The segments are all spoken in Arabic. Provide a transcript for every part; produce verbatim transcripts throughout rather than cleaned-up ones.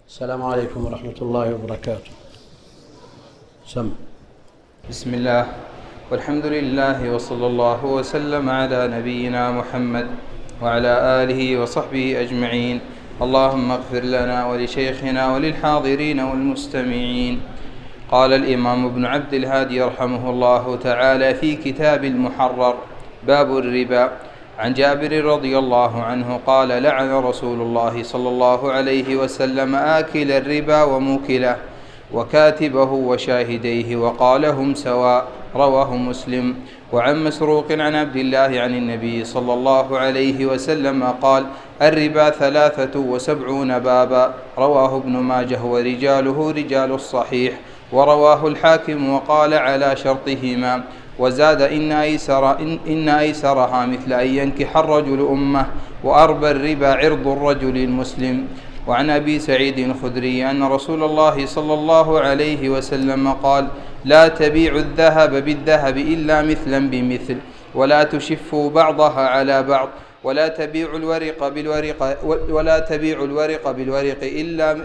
السلام عليكم ورحمة الله وبركاته. سم. بسم الله والحمد لله وصلى الله وسلم على نبينا محمد وعلى آله وصحبه أجمعين. اللهم اغفر لنا ولشيخنا وللحاضرين والمستمعين. قال الإمام ابن عبد الهادي رحمه الله تعالى في كتاب المحرر: باب الربا. عن جابر رضي الله عنه قال: لعن رسول الله صلى الله عليه وسلم آكل الربا وموكله وكاتبه وشاهديه وقال: هم سواء. رواه مسلم. وعن مسروق عن عبد الله عن النبي صلى الله عليه وسلم قال: الربا ثلاثة وسبعون بابا. رواه ابن ماجه ورجاله رجال الصحيح، ورواه الحاكم وقال على شرطهما. وزاد: إن أيسر إن, إن أيسرها مثل أن ينكح الرجل أمه، وأربى الربا عرض الرجل المسلم. وعن أبي سعيد الخدري أن رسول الله صلى الله عليه وسلم قال: لا تبيعوا الذهب بالذهب إلا مثلا بمثل، ولا تشفوا بعضها على بعض، ولا تبيعوا الورق بالورق ولا تبيعوا الورق بالورق إلا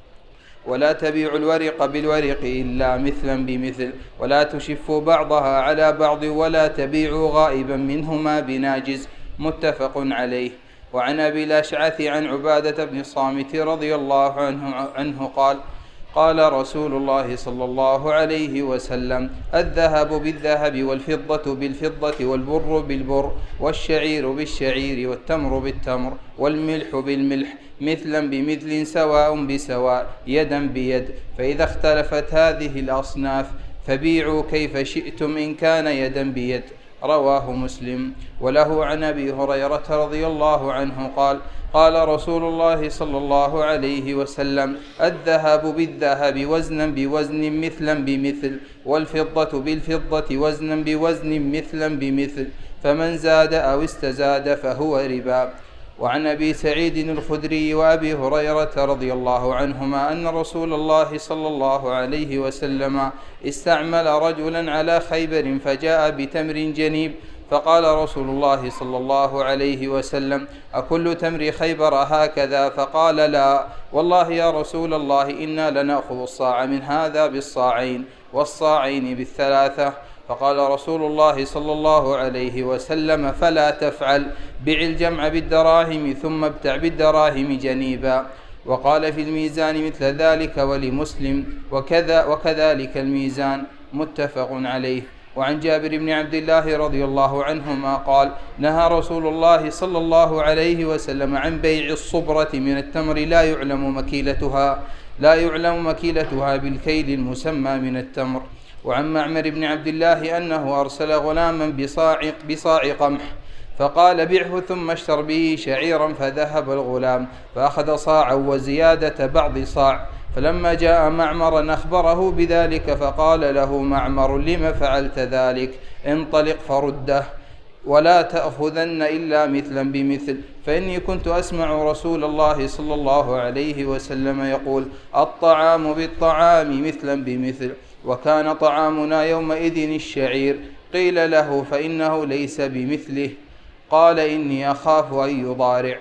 ولا تبيعوا الورق بالورق إلا مثلا بمثل، ولا تشفوا بعضها على بعض، ولا تبيعوا غائبا منهما بناجز. متفق عليه. وعن أبي الأشعث عن عبادة بن الصامت رضي الله عنه, عنه قال: قال رسول الله صلى الله عليه وسلم: الذهب بالذهب، والفضة بالفضة، والبر بالبر، والشعير بالشعير، والتمر بالتمر، والملح بالملح، مثلا بمثل، سواء بسواء، يدا بيد. فإذا اختلفت هذه الأصناف فبيعوا كيف شئتم إن كان يدا بيد. رواه مسلم. وله عن أبي هريرة رضي الله عنه قال: قال رسول الله صلى الله عليه وسلم: الذهب بالذهب وزنا بوزن مثلا بمثل، والفضة بالفضة وزنا بوزن مثلا بمثل، فمن زاد أو استزاد فهو ربا. وعن أبي سعيد الخدري وأبي هريرة رضي الله عنهما أن رسول الله صلى الله عليه وسلم استعمل رجلا على خيبر فجاء بتمر جنيب، فقال رسول الله صلى الله عليه وسلم: أكل تمر خيبر هكذا؟ فقال: لا والله يا رسول الله، إنا لنأخذ الصاع من هذا بالصاعين، والصاعين بالثلاثة. فقال رسول الله صلى الله عليه وسلم: فلا تفعل، بع الجمع بالدراهم ثم ابتع بالدراهم جنيبا. وقال في الميزان مثل ذلك ولمسلم: وكذا وكذلك الميزان. متفق عليه. وعن جابر بن عبد الله رضي الله عنهما قال: نهى رسول الله صلى الله عليه وسلم عن بيع الصبرة من التمر لا يعلم مكيلتها لا يعلم مكيلتها بالكيل المسمى من التمر. وعن معمر بن عبد الله أنه أرسل غلاما بصاع, بصاع قمح، فقال: بعه ثم اشتر به شعيرا، فذهب الغلام فأخذ صاعا وزيادة بعض صاع. فلما جاء معمرا أخبره بذلك، فقال له معمر: لم فعلت ذلك؟ انطلق فرده، ولا تأخذن إلا مثلا بمثل، فإني كنت أسمع رسول الله صلى الله عليه وسلم يقول: الطعام بالطعام مثلا بمثل، وكان طعامنا يومئذ الشعير. قيل له: فإنه ليس بمثله. قال: إني أخاف أن يضارع.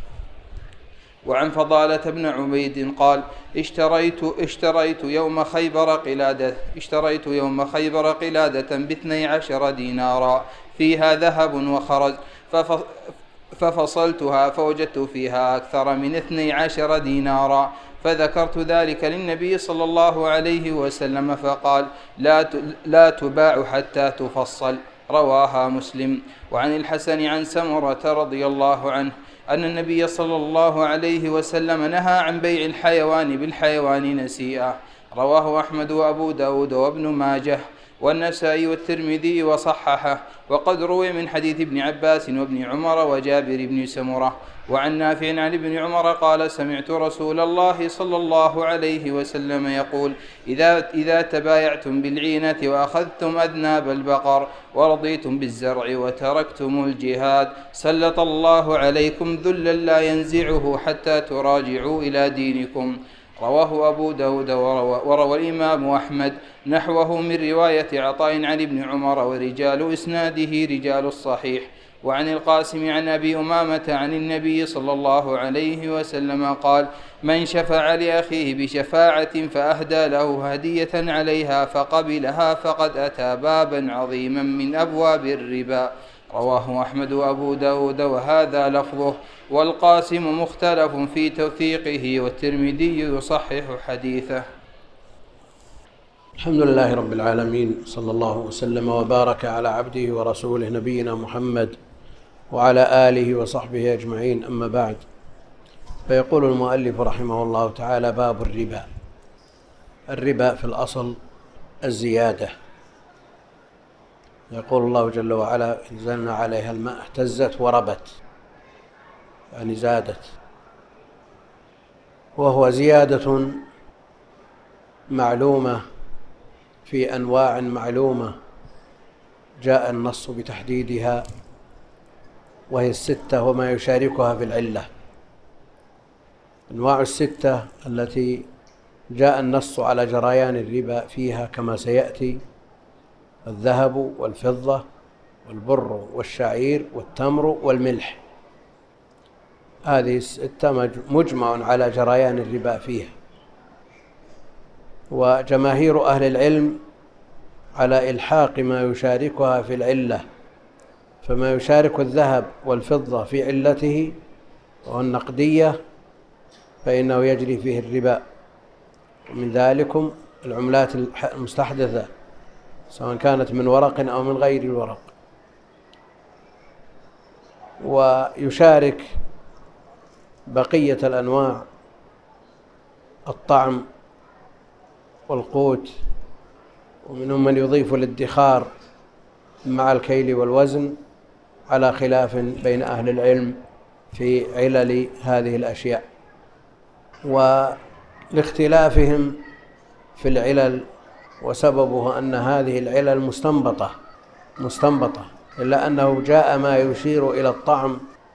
وعن فضالة بن عبيد قال: اشتريت اشتريت يوم خيبر قلادة اشتريت يوم خيبر قلادة باثني عشر دينارا فيها ذهب وخرز، ففصلتها فوجدت فيها أكثر من اثني عشر دينارا، فذكرت ذلك للنبي صلى الله عليه وسلم، فقال: لا لا تباع حتى تفصل. رواها مسلم. وعن الحسن عن سمرة رضي الله عنه أن النبي صلى الله عليه وسلم نهى عن بيع الحيوان بالحيوان نسيئا. رواه أحمد وأبو داود وابن ماجه والنسائي والترمذي وصححه. وقد روي من حديث ابن عباس وابن عمر وجابر بن سمرة. وعن نافع عن ابن عمر قال: سمعت رسول الله صلى الله عليه وسلم يقول: إذا, إذا تبايعتم بالعينة وأخذتم أذناب البقر ورضيتم بالزرع وتركتم الجهاد، سلط الله عليكم ذلا لا ينزعه حتى تراجعوا إلى دينكم. رواه أبو داود وروى, وروى الإمام أحمد نحوه من رواية عطاء عن ابن عمر، ورجال إسناده رجال الصحيح. وعن القاسم عن أبي أمامة عن النبي صلى الله عليه وسلم قال: من شفع لأخيه بشفاعة فأهدى له هدية عليها فقبلها فقد أتى بابا عظيما من أبواب الربا. رواه أحمد وأبو داود وهذا لفظه. والقاسم مختلف في توثيقه، والترمذي يصحح حديثه. الحمد لله رب العالمين، صلى الله وسلم وبارك على عبده ورسوله نبينا محمد وعلى آله وصحبه أجمعين، أما بعد. فيقول المؤلف رحمه الله تعالى: باب الربا. الربا في الأصل الزيادة. يقول الله جل وعلا: انزلنا عليها الماء اهتزت وربت، يعني زادت، وهو زيادة معلومة في أنواع معلومة جاء النص بتحديدها، وهي الستة وما يشاركها في العلة. أنواع الستة التي جاء النص على جريان الربا فيها كما سيأتي: الذهب والفضة والبر والشعير والتمر والملح. هذه الستة مجمع على جريان الربا فيها. وجماهير أهل العلم على إلحاق ما يشاركها في العلة، فما يشارك الذهب والفضة في علته وهو النقدية فإنه يجري فيه الربا. ومن ذلكم العملات المستحدثة، سواء كانت من ورق أو من غير الورق. ويشارك بقية الأنواع: الطعم والقوت، ومنهم من يضيف الادخار مع الكيل والوزن، على خلاف بين أهل العلم في علل هذه الأشياء ولاختلافهم في العلل. وسببه أن هذه العلل مستنبطة مستنبطة إلا أنه جاء ما يشير إلى الطعم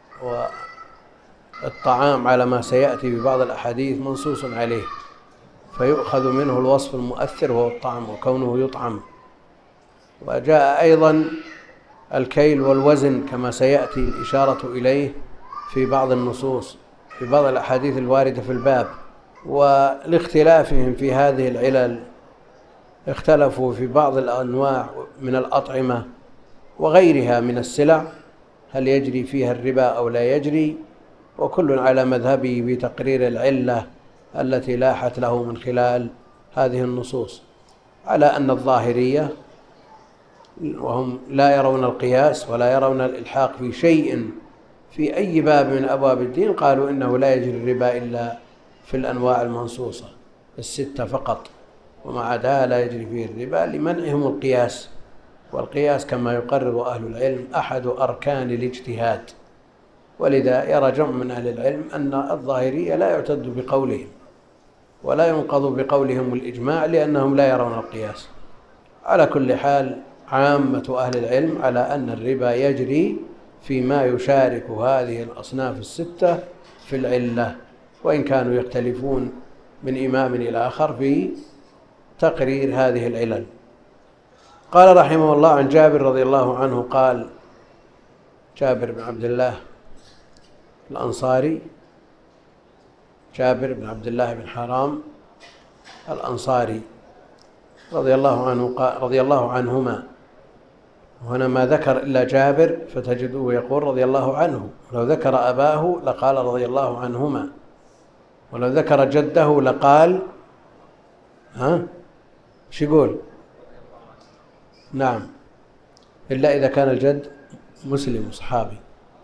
والطعام على ما سيأتي في بعض الأحاديث منصوص عليه، فيؤخذ منه الوصف المؤثر وهو الطعم وكونه يطعم. وجاء أيضا الكيل والوزن كما سيأتي الإشارة إليه في بعض النصوص في بعض الأحاديث الواردة في الباب. ولاختلافهم في هذه العلل اختلفوا في بعض الأنواع من الأطعمة وغيرها من السلع، هل يجري فيها الربا أو لا يجري، وكل على مذهبه بتقرير العلة التي لاحت له من خلال هذه النصوص، على أن الظاهرية وهم لا يرون القياس ولا يرون الإلحاق في شيء في أي باب من أبواب الدين، قالوا إنه لا يجري الربا إلا في الأنواع المنصوصة الستة فقط، ومع عداها لا يجري فيه الربا لمنعهم القياس. والقياس كما يقرر أهل العلم أحد أركان الاجتهاد، ولذا يرى جمع من أهل العلم أن الظاهرية لا يعتد بقولهم ولا ينقض بقولهم الإجماع، لأنهم لا يرون القياس. على كل حال، عامة أهل العلم على أن الربا يجري فيما يشارك هذه الأصناف الستة في العلة، وإن كانوا يختلفون من إمام إلى آخر في تقرير هذه العلل. قال رحمه الله: عن جابر رضي الله عنه قال، جابر بن عبد الله الأنصاري، جابر بن عبد الله بن حرام الأنصاري رضي الله عنه رضي الله عنهما. وهنا ما ذكر إلا جابر فتجده يقول رضي الله عنه، ولو ذكر أباه لقال رضي الله عنهما، ولو ذكر جده لقال ها شو يقول؟ نعم، إلا إذا كان الجد مسلم صحابي.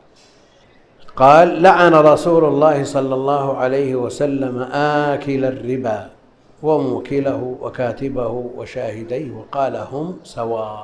قال: لعن رسول الله صلى الله عليه وسلم آكل الربا وموكله وكاتبه وشاهديه وقال هم سواء.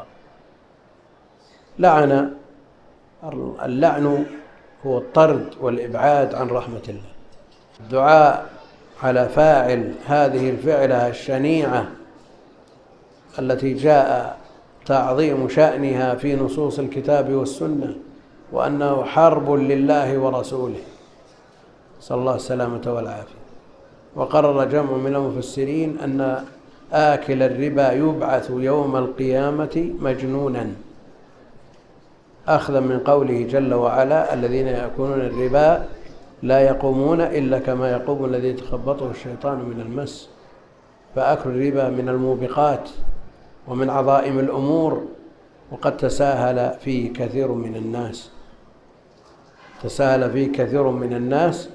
لعن، اللعن هو الطرد والإبعاد عن رحمة الله، الدعاء على فاعل هذه الفعلة الشنيعة التي جاء تعظيم شأنها في نصوص الكتاب والسنة، وأنه حرب لله ورسوله، صلى الله السلامة والعافية. وقرر جمع من المفسرين أن آكل الربا يبعث يوم القيامة مجنونا، أخذا من قوله جل وعلا: الذين يأكلون الربا لا يقومون إلا كما يقوم الذي يتخبطه الشيطان من المس. فأكل الربا من الموبقات ومن عظائم الأمور، وقد تساهل فيه كثير من الناس تساهل فيه كثير من الناس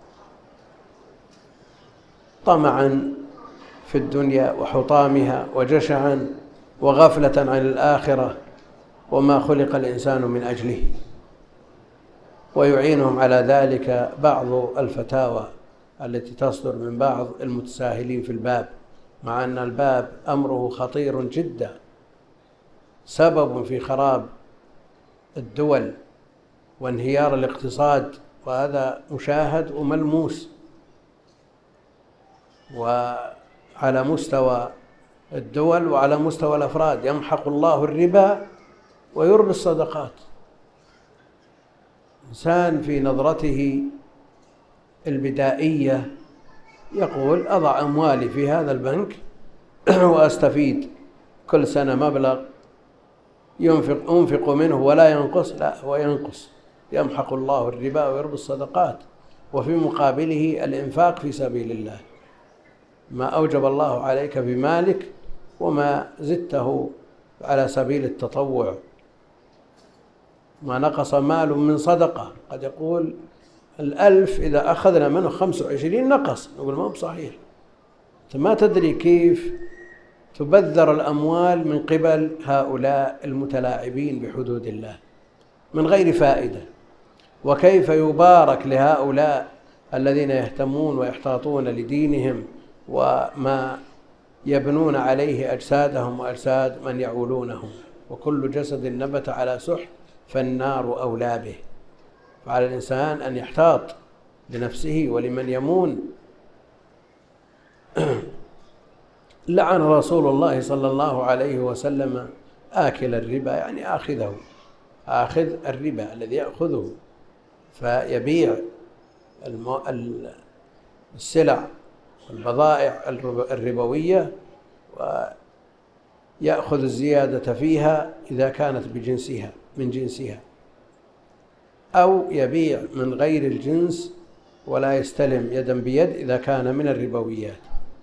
طمعا في الدنيا وحطامها وجشعا وغفلة عن الآخرة وما خلق الإنسان من أجله. ويعينهم على ذلك بعض الفتاوى التي تصدر من بعض المتساهلين في الباب، مع أن الباب أمره خطير جدا، سبب في خراب الدول وانهيار الاقتصاد، وهذا مشاهد وملموس. وعلى مستوى الدول وعلى مستوى الأفراد يمحق الله الربا ويربي الصدقات. إنسان في نظرته البدائية يقول: أضع أموالي في هذا البنك وأستفيد كل سنة مبلغ ينفق أنفق منه ولا ينقص. لا، هو ينقص. يمحق الله الربا ويربي الصدقات، وفي مقابله الإنفاق في سبيل الله، ما أوجب الله عليك بمالك وما زدته على سبيل التطوع. ما نقص مال من صدقة. قد يقول الألف إذا أخذنا منه خمس وعشرين نقص، نقول ما هو صحيح. أنت ما تدري كيف تبذر الأموال من قبل هؤلاء المتلاعبين بحدود الله من غير فائدة، وكيف يبارك لهؤلاء الذين يهتمون ويحتاطون لدينهم وما يبنون عليه أجسادهم وأجساد من يعولونهم. وكل جسد نبت على سحت فالنار أولى به. فعلى الإنسان أن يحتاط لنفسه ولمن يمون. لعن رسول الله صلى الله عليه وسلم آكل الربا، يعني آخذه، آخذ الربا الذي يأخذه فيبيع السلع والبضائع الربوية ويأخذ الزيادة فيها إذا كانت بجنسها من جنسها، أو يبيع من غير الجنس ولا يستلم يدا بيد إذا كان من الربويات.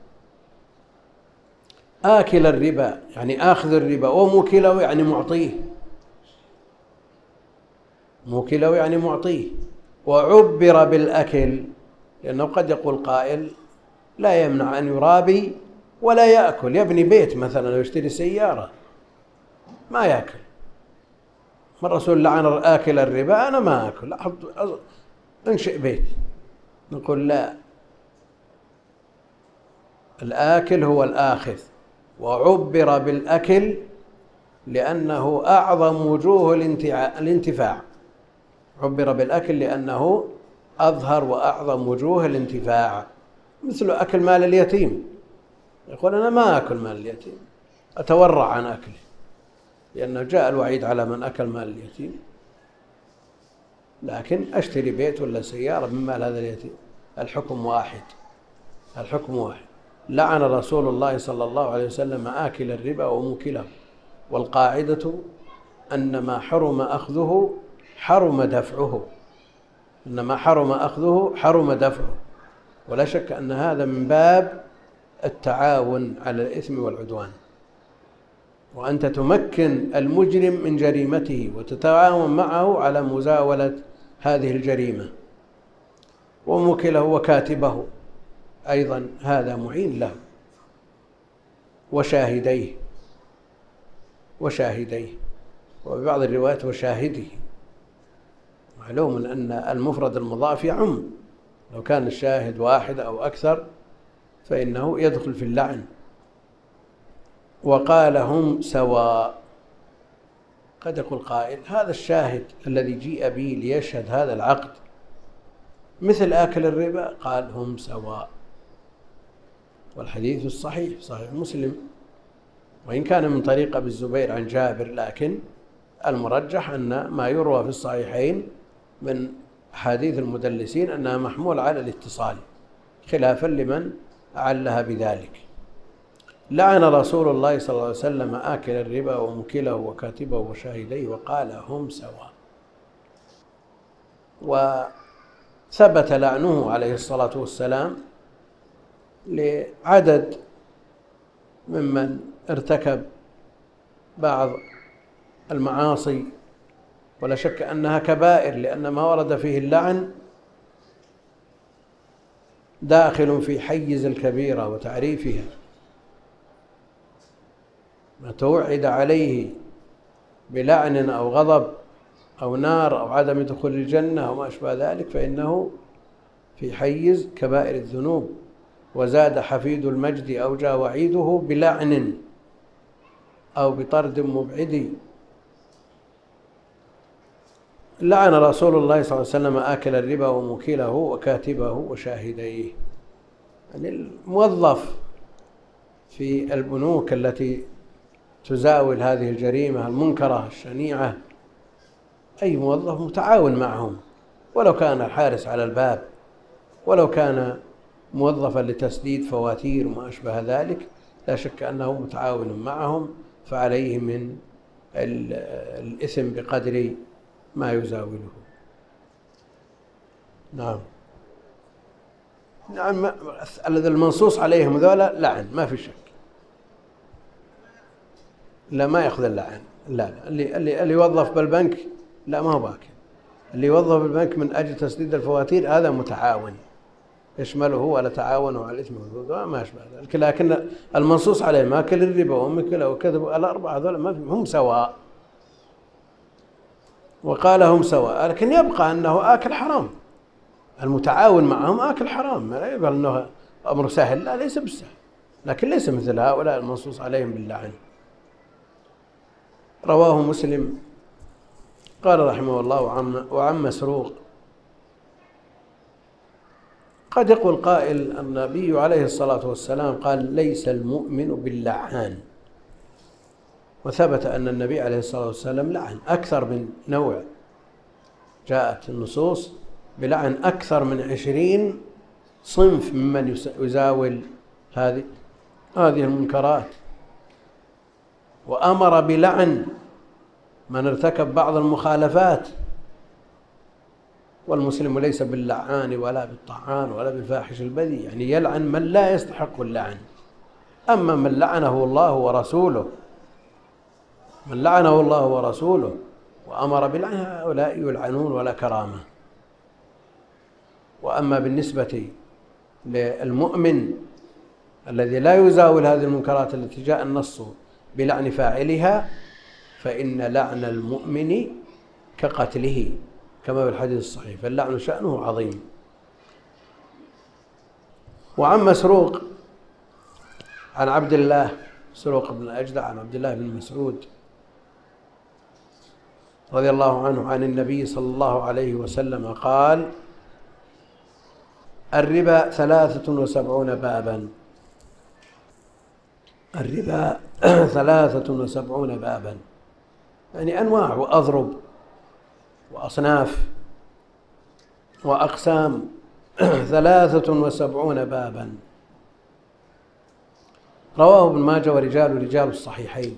آكل الربا يعني آخذ الربا، وموكله يعني معطيه، موكله يعني معطيه. وعبر بالأكل، لأنه قد يقول قائل: لا يمنع أن يرابي ولا يأكل. يبني بيت مثلا ويشتري سيارة ما يأكل. ما الرسول لعن آكل الربا؟ أنا ما أكل، أحط أنشئ بيت. نقول لا، الآكل هو الآخذ. وعبر بالأكل لأنه أعظم وجوه الانتفاع. عبر بالأكل لأنه أظهر وأعظم وجوه الانتفاع، مثل أكل مال اليتيم. يقول: أنا ما أكل مال اليتيم، أتورع عن أكله، لأنه جاء الوعيد على من أكل مال اليتيم. لكن أشتري بيت ولا سيارة من مال هذا اليتيم، الحكم واحد، الحكم واحد. لعن رسول الله صلى الله عليه وسلم آكل الربا وموكله. والقاعدة أن ما حرم أخذه حرم دفعه، أن ما حرم أخذه حرم دفعه. ولا شك أن هذا من باب التعاون على الإثم والعدوان، وأنت تمكن المجرم من جريمته وتتعاون معه على مزاولة هذه الجريمة. وموكله وكاتبه أيضا هذا معين له، وشاهديه وشاهديه وببعض الروايات وشاهده. معلوم أن المفرد المضاف يعم، لو كان الشاهد واحد أو أكثر فإنه يدخل في اللعن. وقال: هم سواء. قد يقول قائل: هذا الشاهد الذي جيء به ليشهد هذا العقد مثل آكل الربا؟ قال: هم سواء. والحديث الصحيح صحيح مسلم، وإن كان من طريق أبي الزبير عن جابر، لكن المرجح أن ما يروى في الصحيحين من حديث المدلسين أنها محمول على الاتصال، خلافا لمن أعلها بذلك. لعن رسول الله صلى الله عليه وسلم آكل الربا وموكله وكاتبه وشاهديه وقال هم سواء. وثبت لعنه عليه الصلاة والسلام لعدد ممن ارتكب بعض المعاصي، ولا شك أنها كبائر، لأن ما ورد فيه اللعن داخل في حيز الكبيرة وتعريفها. ما توعد عليه بلعن أو غضب أو نار أو عدم دخول الجنة أو ما أشبه ذلك فإنه في حيز كبائر الذنوب. وزاد حفيد المجد أو جاء وعيده بلعن أو بطرد مبعد. لعن رسول الله صلى الله عليه وسلم آكل الربا وموكله وكاتبه وشاهديه. يعني الموظف في البنوك التي تزاول هذه الجريمة المنكرة الشنيعة، أي موظف متعاون معهم، ولو كان الحارس على الباب، ولو كان موظفا لتسديد فواتير وما أشبه ذلك، لا شك أنه متعاون معهم، فعليه من الإثم بقدر ما يزاوله. نعم نعم الذي المنصوص عليهم ذولا لعن ما في شك، لا ما يأخذ اللعن. لا لا اللي اللي اللي يوظف بالبنك لا ما هو باكل. اللي يوظف بالبنك من أجل تسديد الفواتير هذا متعاون، يشمله ولا تعاونوا على الإثم والعدوان ما أشبه ذلك. لكن المنصوص عليه ماكل الربا ومكله وكذب الأربعة هذول ما هم سواء، وقال هم سواء، لكن يبقى أنه آكل حرام. المتعاون معهم آكل حرام، لا يقال أنه أمر سهل، لا ليس بالسهل، لكن ليس مثل هؤلاء المنصوص عليهم باللعن. رواه مسلم. قال رحمه الله وعم, وعم مسروق: قد يقول قائل النبي عليه الصلاة والسلام قال ليس المؤمن باللعان، وثبت أن النبي عليه الصلاة والسلام لعن أكثر من نوع، جاءت النصوص بلعن أكثر من عشرين صنف ممن يزاول هذه هذه المنكرات، وأمر بلعن من ارتكب بعض المخالفات. والمسلم ليس باللعان ولا بالطعان ولا بالفاحش البذيء، يعني يلعن من لا يستحق اللعن. أما من لعنه الله ورسوله من لعنه الله ورسوله وأمر بلعن هؤلاء يلعنون ولا كرامة. وأما بالنسبة للمؤمن الذي لا يزاول هذه المنكرات التي جاء النص بلعن فاعلها، فإن لعن المؤمن كقتله كما في الحديث الصحيح، فاللعن شأنه عظيم. وعن مسروق عن عبد الله مسروق بن الأجدع عن عبد الله بن مسعود رضي الله عنه عن النبي صلى الله عليه وسلم قال: الربا ثلاثة وسبعون بابا الربا ثلاثة وسبعون بابا، يعني أنواع وأضرب وأصناف وأقسام، ثلاثة وسبعون بابا. رواه ابن ماجه ورجال رجال الصحيحين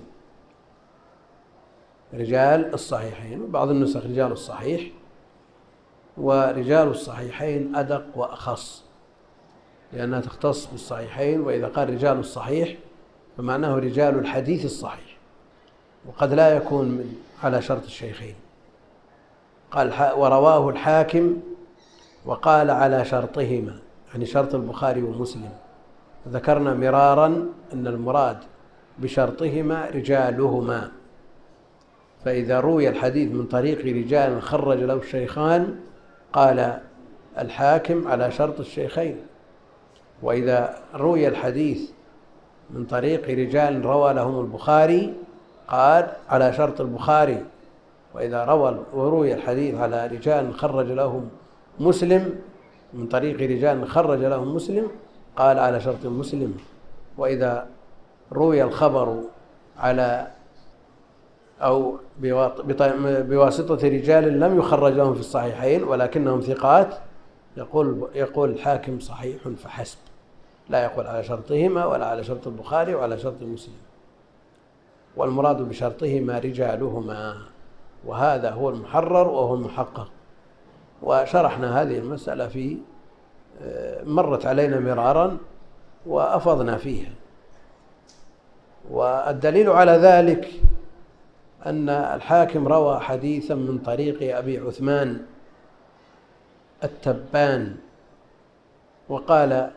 رجال الصحيحين وبعض النسخ رجال الصحيح، ورجال الصحيحين أدق وأخص لأنها تختص بالصحيحين، وإذا قال رجال الصحيح فمعناه رجال الحديث الصحيح، وقد لا يكون من على شرط الشيخين. قال ورواه الحاكم وقال على شرطهما، يعني شرط البخاري ومسلم. ذكرنا مرارا أن المراد بشرطهما رجالهما، فإذا روي الحديث من طريق رجال خرج له الشيخان قال الحاكم على شرط الشيخين، وإذا روي الحديث من طريق رجال روى لهم البخاري قال على شرط البخاري، وإذا روى وروي الحديث على رجال خرج لهم مسلم من طريق رجال خرج لهم مسلم قال على شرط مسلم، وإذا روي الخبر على أو بواسطة رجال لم يخرج لهم في الصحيحين ولكنهم ثقات يقول يقول الحاكم صحيح فحسب، لا يقول على شرطهما ولا على شرط البخاري وعلى شرط مسلم، والمراد بشرطهما رجالهما، وهذا هو المحرر وهو المحقق. وشرحنا هذه المسألة في مرت علينا مرارا وأفضنا فيها. والدليل على ذلك أن الحاكم روى حديثا من طريق أبي عثمان التبان، وقال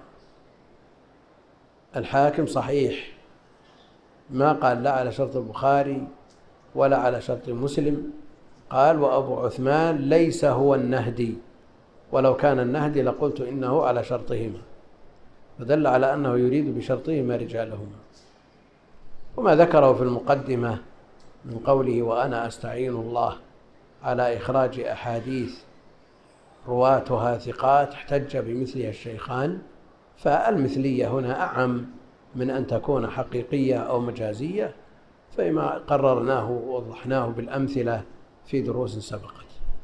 الحاكم صحيح، ما قال لا على شرط البخاري ولا على شرط مسلم، قال وأبو عثمان ليس هو النهدي، ولو كان النهدي لقلت إنه على شرطهما، فدل على أنه يريد بشرطهما رجالهما. وما ذكره في المقدمة من قوله وأنا أستعين الله على إخراج أحاديث رواتها ثقات احتج بمثلها الشيخان، فالمثلية هنا أعم من أن تكون حقيقية أو مجازية، فيما قررناه ووضحناه بالأمثلة في دروس سبقت.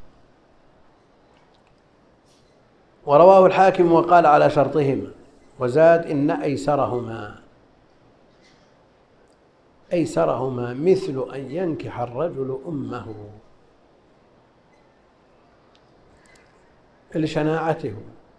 ورواه الحاكم وقال على شرطهما، وزاد إن أيسرهما أيسرهما مثل أن ينكح الرجل أمه لشناعته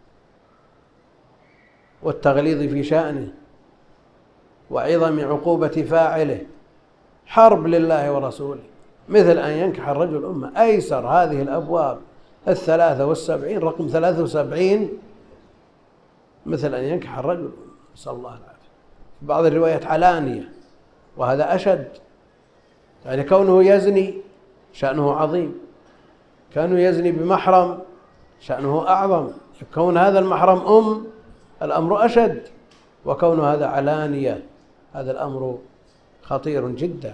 والتغليظ في شأنه وعظم عقوبة فاعله، حرب لله ورسوله، مثل أن ينكح الرجل أمه. أيسر هذه الأبواب الثلاثة والسبعين، رقم ثلاثة وسبعين، مثل أن ينكح الرجل أمه، نسأل الله العافية. في بعض الروايات علانية، وهذا أشد، يعني كونه يزني شأنه عظيم، كونه يزني بمحرم شأنه أعظم، كون هذا المحرم أم الأمر أشد، وكون هذا علانية هذا الأمر خطير جدا.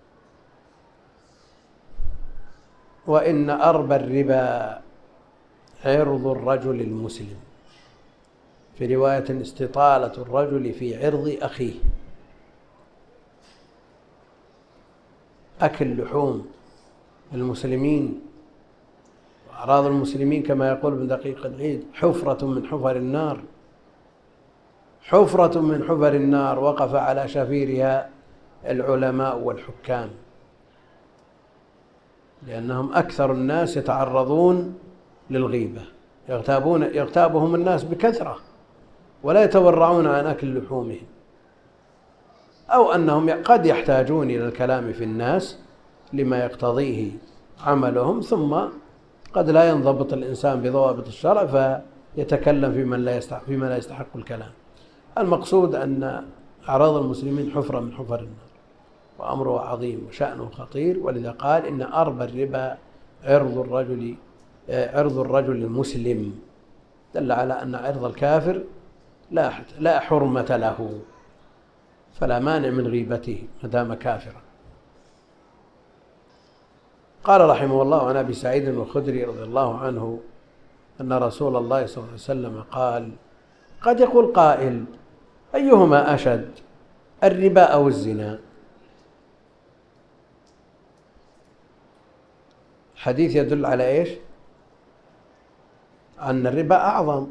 وإن أربى الربا عرض الرجل المسلم، في رواية استطالة الرجل في عرض أخيه، أكل لحوم المسلمين وأعراض المسلمين كما يقول ابن دقيق العيد حفرة من حفر النار، حفرة من حفر النار وقف على شفيرها العلماء والحكام، لأنهم أكثر الناس يتعرضون للغيبة، يغتابون يغتابهم الناس بكثرة ولا يتورعون عن أكل لحومهم، أو أنهم قد يحتاجون إلى الكلام في الناس لما يقتضيه عملهم، ثم قد لا ينضبط الإنسان بضوابط الشرع فيتكلم في من لا يستحق فيما لا يستحق الكلام. المقصود أن أعراض المسلمين حفرة من حفر النار، وأمره عظيم وشأنه خطير، ولذا قال إن أربى الربا عرض الرجل عرض الرجل المسلم، دل على أن عرض الكافر لا لا حرمة له، فلا مانع من غيبته ما دام كافرا. قال رحمه الله عن أبي سعيد الخدري رضي الله عنه أن رسول الله صلى الله عليه وسلم قال قد يقول قائل أيهما أشد الربا أو الزنا؟ حديث يدل على إيش؟ أن الربا أعظم،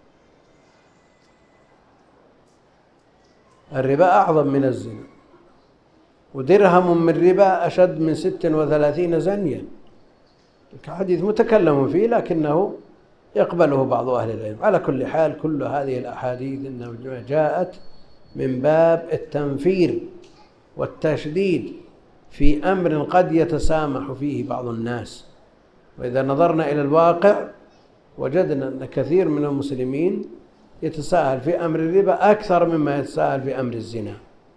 الربا أعظم من الزنا، ودرهم من ربا أشد من ست وثلاثين زنيا، الحديث متكلم فيه لكنه يقبله بعض أهل العلم. على كل حال كل هذه الأحاديث إنما جاءت من باب التنفير والتشديد في أمر قد يتسامح فيه بعض الناس، وإذا نظرنا إلى الواقع وجدنا أن كثير من المسلمين يتساهل في أمر الربا أكثر مما يتساهل في أمر الزنا،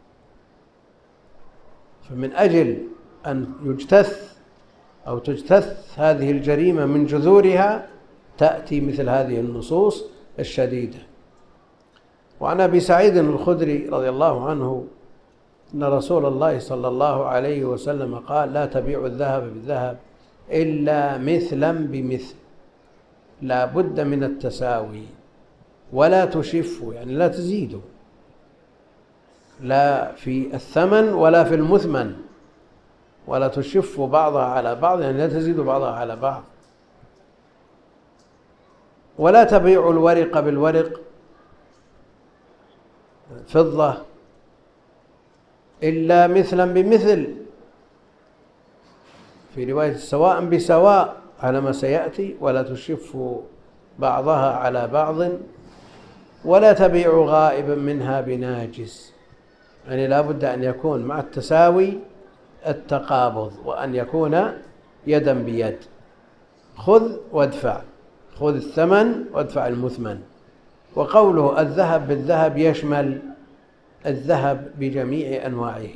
فمن أجل أن يجتث أو تجتث هذه الجريمة من جذورها تأتي مثل هذه النصوص الشديدة. وعن أبي سعيد الخدري رضي الله عنه أن رسول الله صلى الله عليه وسلم قال لا تبيعوا الذهب بالذهب إلا مثلا بمثل، لا بد من التساوي، ولا تشفوا يعني لا تزيدوا، لا في الثمن ولا في المثمن، ولا تشفوا بعضها على بعض يعني لا تزيدوا بعضها على بعض، ولا تبيعوا الورق بالورق فضة إلا مثلا بمثل، في رواية سواء بسواء على ما سيأتي، ولا تشف بعضها على بعض، ولا تبيع غائبا منها بناجس. يعني لا بد أن يكون مع التساوي التقابض، وأن يكون يدا بيد، خذ وادفع، خذ الثمن وادفع المثمن. وقوله الذهب بالذهب يشمل الذهب بجميع أنواعه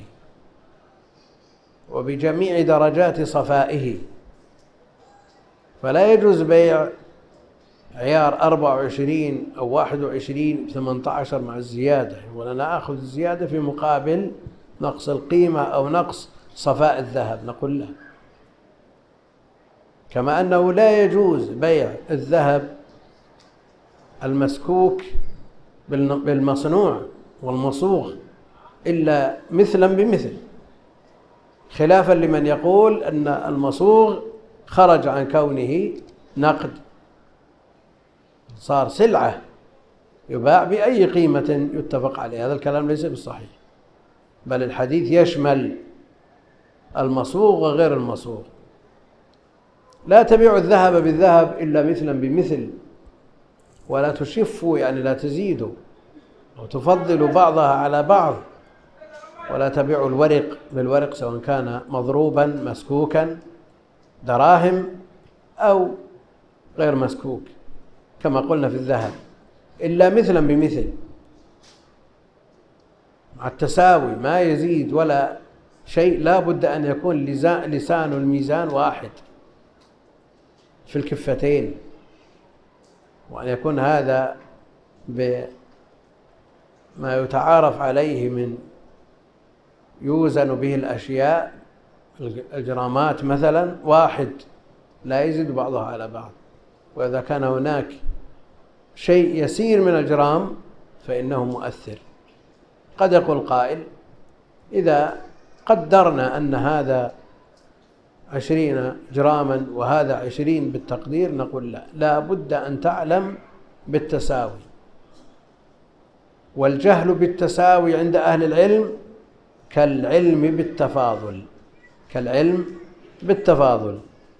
وبجميع درجات صفائه، فلا يجوز بيع عيار أربعة وعشرين أو واحد وعشرين ثمانية عشر مع الزيادة، ولا آخذ الزيادة في مقابل نقص القيمة أو نقص صفاء الذهب، نقول لا. كما أنه لا يجوز بيع الذهب المسكوك بالمصنوع والمصوغ إلا مثلا بمثل، خلافا لمن يقول أن المصوغ خرج عن كونه نقد، صار سلعة يباع بأي قيمة يتفق عليها. هذا الكلام ليس بالصحيح، بل الحديث يشمل المصوغ وغير المصوغ. لا تبيع الذهب بالذهب إلا مثلا بمثل، ولا تشفوا يعني لا تزيدوا وتفضلوا بعضها على بعض، ولا تبيعوا الورق بالورق سواء كان مضروبا مسكوكا دراهم أو غير مسكوك، كما قلنا في الذهب، إلا مثلا بمثل مع التساوي، ما يزيد ولا شيء. لا بد أن يكون لسان الميزان واحد في الكفتين، وأن يكون هذا بما يتعارف عليه من يوزن به الأشياء، الجرامات مثلا، واحد لا يزيد بعضها على بعض. وإذا كان هناك شيء يسير من الجرام فإنه مؤثر. قد يقول قائل إذا قدرنا أن هذا عشرين جراما وهذا عشرين بالتقدير، نقول لا، لا بد أن تعلم بالتساوي. والجهل بالتساوي عند أهل العلم كالعلم بالتفاضل، كالعلم بالتفاضل.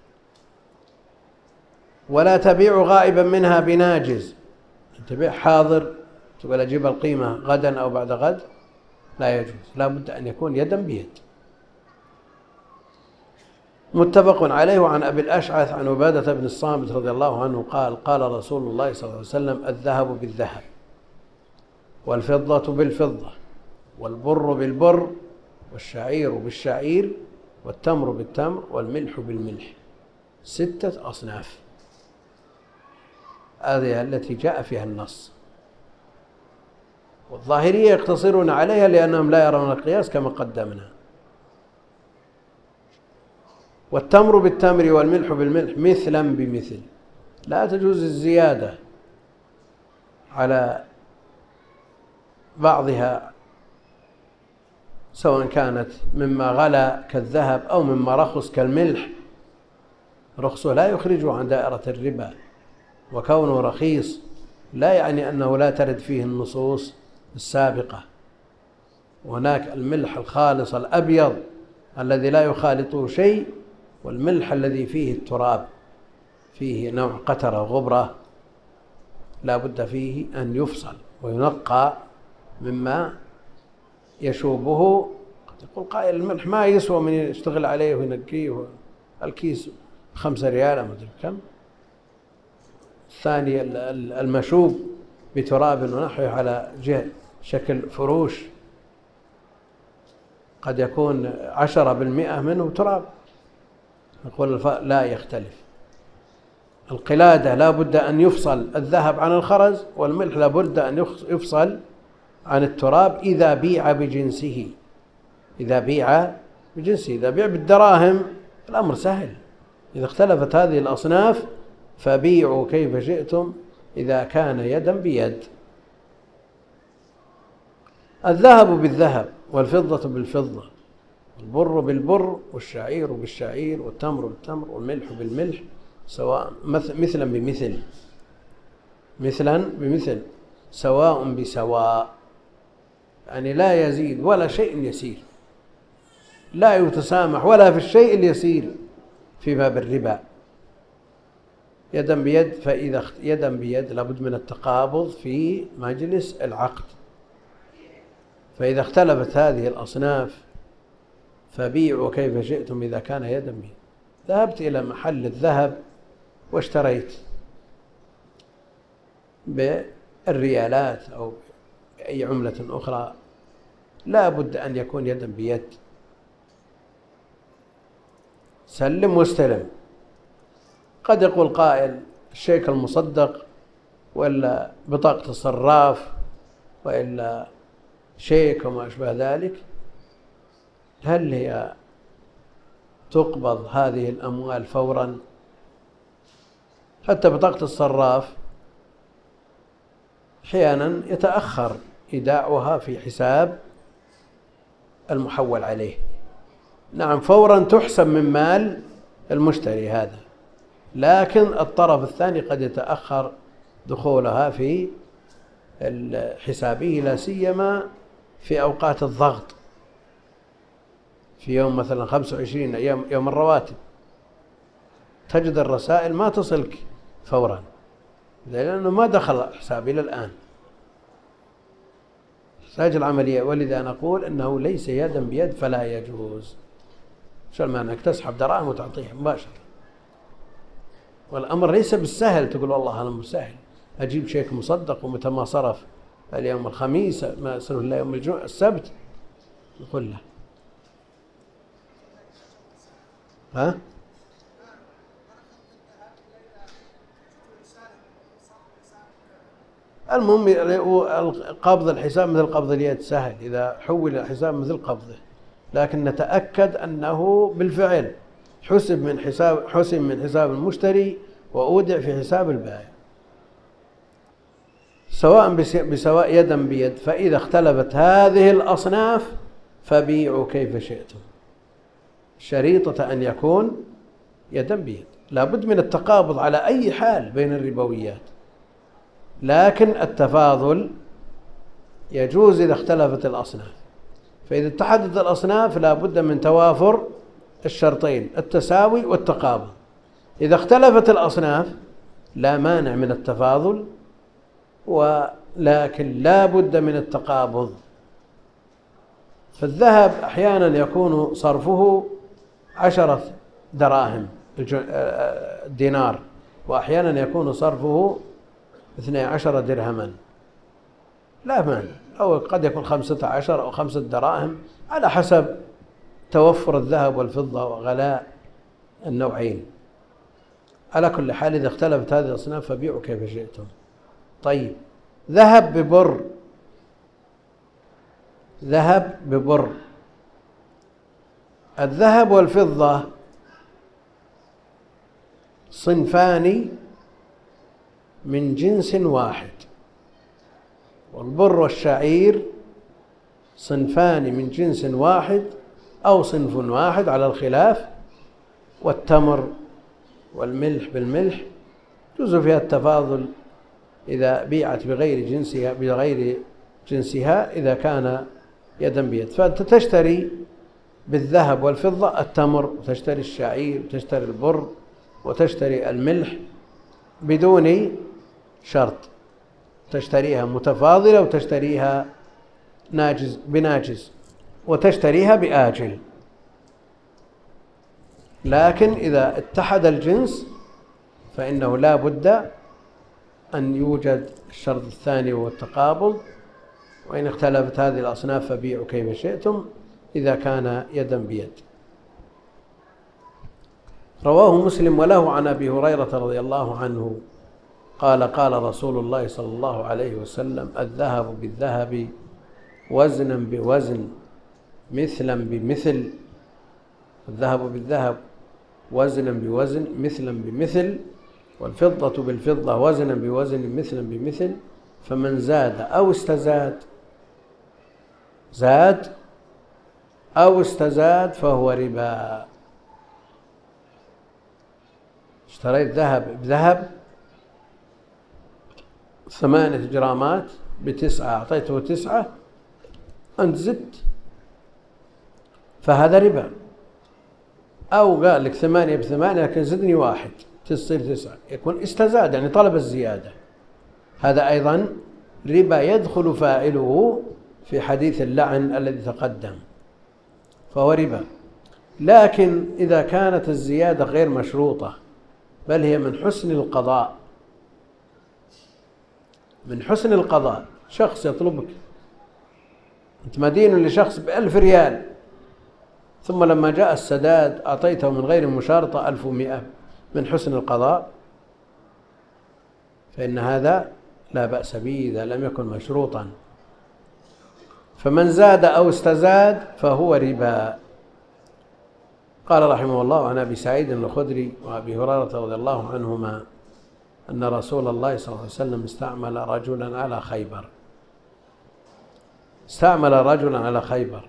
ولا تبيع غائبا منها بناجز، تبيع حاضر تقول أجيب القيمة غدا أو بعد غد، لا يجوز، لا بد أن يكون يدا بيد. متفق عليه. وعن أبي الأشعث عن عبادة بن الصامت رضي الله عنه قال قال رسول الله صلى الله عليه وسلم الذهب بالذهب والفضة بالفضة والبر بالبر والشعير بالشعير والتمر بالتمر والملح بالملح، ستة أصناف. هذه التي جاء فيها النص، والظاهرية يقتصرون عليها لأنهم لا يرون القياس كما قدمنا. والتمر بالتمر والملح بالملح مثلا بمثل، لا تجوز الزيادة على بعضها سواء كانت مما غلا كالذهب أو مما رخص كالملح. رخصه لا يخرجه عن دائرة الربا، وكونه رخيص لا يعني أنه لا ترد فيه النصوص السابقة. وهناك الملح الخالص الأبيض الذي لا يخالطه شيء، والملح الذي فيه التراب، فيه نوع قترة غبرة، لا بد فيه أن يفصل وينقى مما يشوبه. قد يقول قائل الملح ما يسوى من يشتغل عليه وينقيه، الكيس خمسة ريال ما أدري كم. الثاني المشوب بتراب ونحوه على جهة شكل فروش، قد يكون عشرة بالمئة منه تراب، نقول لا يختلف. القلادة لا بد أن يفصل الذهب عن الخرز، والملح لا بد أن يفصل عن التراب إذا بيع بجنسه، إذا بيع بجنسه. إذا بيع بالدراهم الأمر سهل. إذا اختلفت هذه الأصناف فبيعوا كيف شئتم إذا كان يدا بيد. الذهب بالذهب والفضة بالفضة والبر بالبر والشعير بالشعير والتمر بالتمر والملح بالملح سواء مثلا بمثل، مثلا بمثل، سواء بسواء. يعني لا يزيد ولا شيء يسير، لا يتسامح ولا في الشيء اليسير في باب الربا. يدا بيد، فإذا يدا بيد لابد من التقابض في مجلس العقد. فإذا اختلفت هذه الأصناف فبيعوا كيف شئتم إذا كان يدا بيد. ذهبت إلى محل الذهب واشتريت بالريالات أو أي عملة أخرى، لا بد أن يكون يدا بيد، سلم واستلم. قد يقول قائل الشيك المصدق ولا بطاقة الصراف وإلا شيك وما أشبه ذلك، هل هي تقبض هذه الأموال فورا؟ حتى بطاقة الصراف أحيانا يتأخر إيداعها في حساب المحول عليه. نعم فورا تحسب من مال المشتري هذا، لكن الطرف الثاني قد يتأخر دخولها في حسابه، لا سيما في أوقات الضغط، في يوم مثلا خمسة وعشرين يوم, يوم الرواتب تجد الرسائل ما تصلك فورا لأنه ما دخل حسابي إلى الآن، تحتاج العملية. ولذا نقول أنه ليس يدا بيد فلا يجوز. شو المعنى؟ أنك تسحب دراهم وتعطيها مباشرة، والأمر ليس بالسهل تقول والله أنا مسهل أجيب شيك مصدق ومتى ما صرف اليوم الخميس ما صرف إلا يوم الجمعة السبت نقول له ها المهم قبض الحساب مثل قبض اليد سهل إذا حول الحساب مثل قبضه، لكن نتأكد أنه بالفعل حسب من حساب حسب من حساب المشتري وأودع في حساب البائع، سواء بسواء يدا بيد. فإذا اختلفت هذه الأصناف فبيعوا كيف شئتم، شريطة أن يكون يدا بيد. لابد من التقابض على أي حال بين الربويات، لكن التفاضل يجوز إذا اختلفت الأصناف. فإذا اتحدت الأصناف لا بد من توافر الشرطين التساوي والتقابض. إذا اختلفت الأصناف لا مانع من التفاضل، ولكن لا بد من التقابض. فالذهب أحيانا يكون صرفه عشرة دراهم الدينار، وأحيانا يكون صرفه اثني عشر درهما، لا مانع، أو قد يكون خمسة عشر أو خمسة دراهم على حسب توفر الذهب والفضة وغلاء النوعين. على كل حال إذا اختلفت هذه الأصناف فبيعوا كيف شئتم. طيب، ذهب ببر، ذهب ببر. الذهب والفضة صنفان من جنس واحد، والبر والشعير صنفان من جنس واحد أو صنف واحد على الخلاف، والتمر والملح بالملح جزء فيها التفاضل إذا بيعت بغير جنسها بغير جنسها إذا كان يدا بيد. فأنت تشتري بالذهب والفضة التمر، وتشتري الشعير، وتشتري البر، وتشتري الملح بدون شرط، تشتريها متفاضلة وتشتريها ناجز بناجز وتشتريها بآجل. لكن إذا اتحد الجنس فإنه لا بد أن يوجد الشرط الثاني وهو التقابض. وإن اختلفت هذه الأصناف فبيعوا كيف شئتم إذا كان يدا بيد. رواه مسلم وله عن أبي هريرة رضي الله عنه قال قال رسول الله صلى الله عليه وسلم: الذهب بالذهب وزنا بوزن مثلا بمثل، الذهب بالذهب وزنا بوزن مثلا بمثل، والفضة بالفضة وزنا بوزن مثلا بمثل، فمن زاد أو استزاد زاد أو استزاد فهو ربا. اشتريت ذهب بذهب ثمانية جرامات بتسعة، أعطيته تسعة أنت زدت فهذا ربا. أو قال لك ثمانية بثمانية لكن زدني واحد تصير تسعة، يكون استزاد يعني طلب الزيادة، هذا أيضا ربا يدخل فاعله في حديث اللعن الذي تقدم، فهو ربا. لكن إذا كانت الزيادة غير مشروطة بل هي من حسن القضاء، من حسن القضاء، شخص يطلبك، أنت مدين لشخص بألف ريال ثم لما جاء السداد أعطيته من غير مشارطة ألف ومئة، من حسن القضاء، فإن هذا لا بأس به إذا لم يكن مشروطا. فمن زاد أو استزاد فهو ربا. قال رحمه الله عن أبي سعيد الخدري وأبي هريرة رضي الله عنهما أن رسول الله صلى الله عليه وسلم استعمل رجلا على خيبر استعمل رجلا على خيبر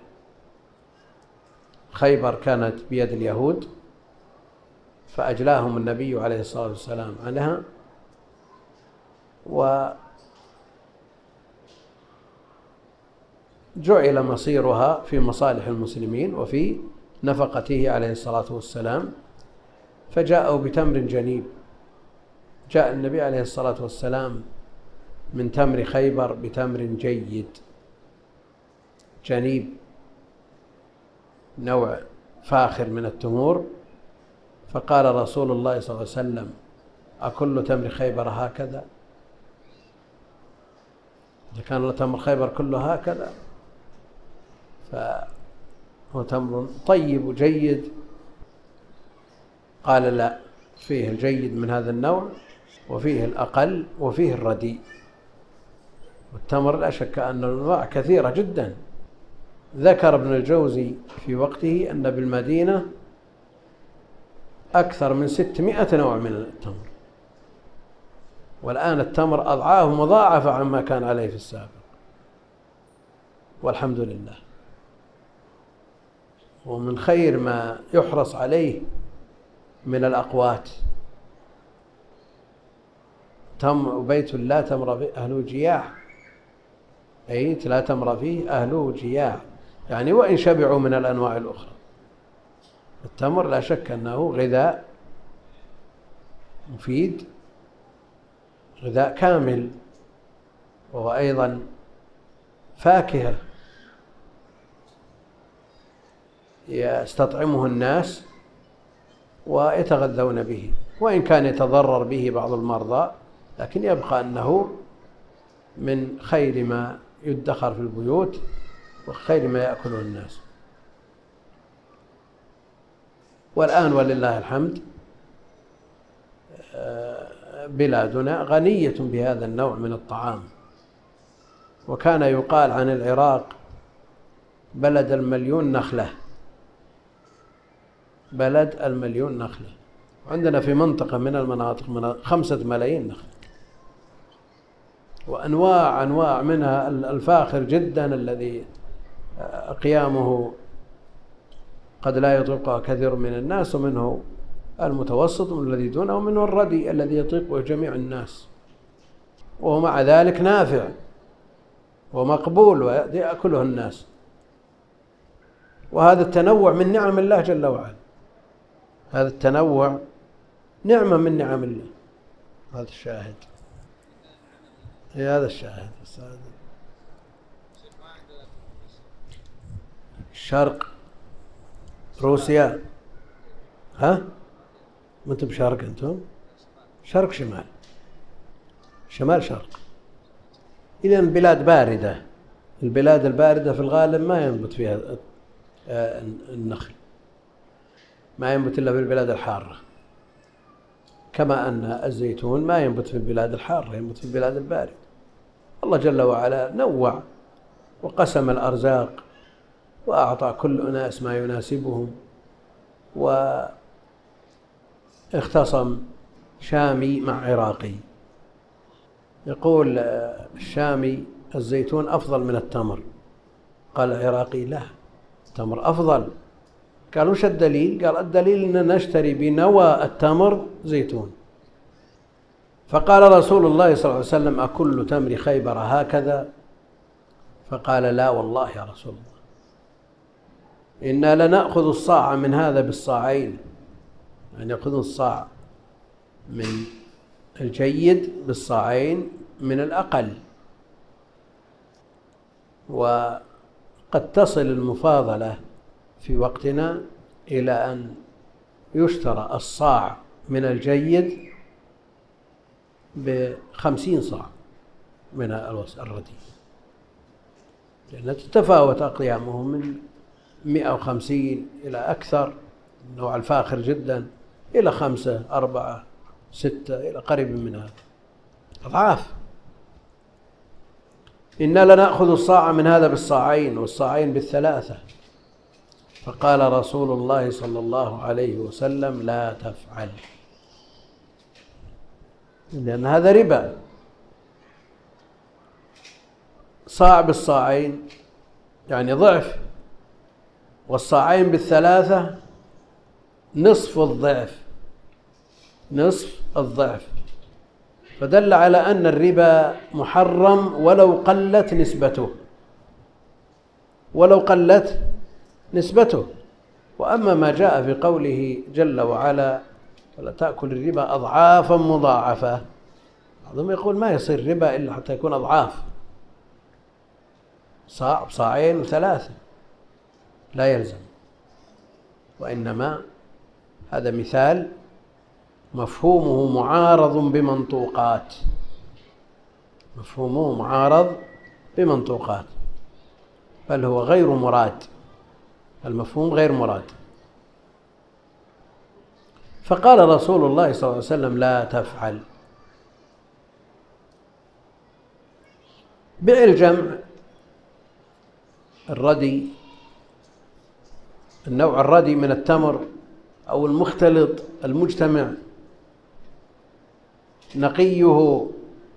خيبر كانت بيد اليهود، فأجلاهم النبي عليه الصلاة والسلام عنها، وجعل مصيرها في مصالح المسلمين وفي نفقته عليه الصلاة والسلام. فجاءوا بتمر جنيب، جاء النبي عليه الصلاة والسلام من تمر خيبر بتمر جيد جنيب، نوع فاخر من التمور. فقال رسول الله صلى الله عليه وسلم: أكل تمر خيبر هكذا؟ إذا كان تمر خيبر كله هكذا فهو تمر طيب وجيد. قال: لا، فيه الجيد من هذا النوع وفيه الأقل وفيه الرديء. والتمر لا شك أن الأنواع كثيرة جدا. ذكر ابن الجوزي في وقته أن بالمدينة أكثر من ستمائة نوع من التمر، والآن التمر أضعاف مضاعفة عما كان عليه في السابق، والحمد لله. ومن خير ما يحرص عليه من الأقوات تمر بيت لا تمر فيه أهله جياع، بيت لا تمر فيه أهله جياع، يعني وإن شبعوا من الأنواع الأخرى. التمر لا شك أنه غذاء مفيد، غذاء كامل، وهو أيضا فاكهة يستطعمه الناس ويتغذون به، وإن كان يتضرر به بعض المرضى، لكن يبقى أنه من خير ما يدخر في البيوت وخير ما يأكله الناس. والآن ولله الحمد بلادنا غنية بهذا النوع من الطعام، وكان يقال عن العراق بلد المليون نخلة، بلد المليون نخلة. عندنا في منطقة من المناطق من خمسة ملايين نخلة، وأنواع أنواع منها الفاخر جدا الذي قيامه قد لا يطيقها كثير من الناس، ومنه المتوسط والذي دونه، ومنه الردي الذي يطيقه جميع الناس، ومع ذلك نافع ومقبول ويأكله الناس. وهذا التنوع من نعم الله جل وعلا، هذا التنوع نعمة من نعم الله. هذا الشاهد، هذا الشاهد. الشرق روسيا، ها؟ ما انتم بشرق، انتم شرق شمال، شمال شرق. إذن بلاد باردة، البلاد الباردة في الغالب ما ينبت فيها النخل، ما ينبت إلا في البلاد الحارة، كما أن الزيتون ما ينبت في البلاد الحارة، ينبت في البلاد الباردة. الله جل وعلا نوع وقسم الأرزاق وأعطى كل أناس ما يناسبهم، واختصم شامي مع عراقي. يقول الشامي: الزيتون أفضل من التمر. قال العراقي: لا، التمر أفضل. قال: وش الدليل؟ قال: الدليل أننا نشتري بنوى التمر زيتون. فقال رسول الله صلى الله عليه وسلم: أكل تمر خيبر هكذا؟ فقال لا والله يا رسول الله إنا لنأخذ الصاع من هذا بالصاعين، يعني يأخذون الصاع من الجيد بالصاعين من الأقل. وقد تصل المفاضلة في وقتنا إلى أن يشترى الصاع من الجيد بخمسين صاع من الرديء، لأن تتفاوت أقيامهم من مئة وخمسين إلى أكثر، النوع الفاخر جدا إلى خمسة أربعة ستة إلى قريب من هذا، أضعاف. إنا لنأخذ الصاع من هذا بالصاعين والصاعين بالثلاثة. فقال رسول الله صلى الله عليه وسلم لا تفعل، لأن هذا ربا. صاع بالصاعين يعني ضعف، والصاعين بالثلاثة نصف الضعف، نصف الضعف. فدل على أن الربا محرم ولو قلت نسبته، ولو قلت نسبته. وأما ما جاء في قوله جل وعلا ولا تأكل الربا أضعافا مضاعفة، بعضهم يقول ما يصير ربا إلا حتى يكون أضعاف، صاع بصاعين وثلاثة، لا يلزم. وإنما هذا مثال مفهومه معارض بمنطوقات، مفهومه معارض بمنطوقات، بل هو غير مراد، المفهوم غير مراد. فقال رسول الله صلى الله عليه وسلم لا تفعل. بيع الجمع الردي، النوع الردي من التمر أو المختلط المجتمع نقيه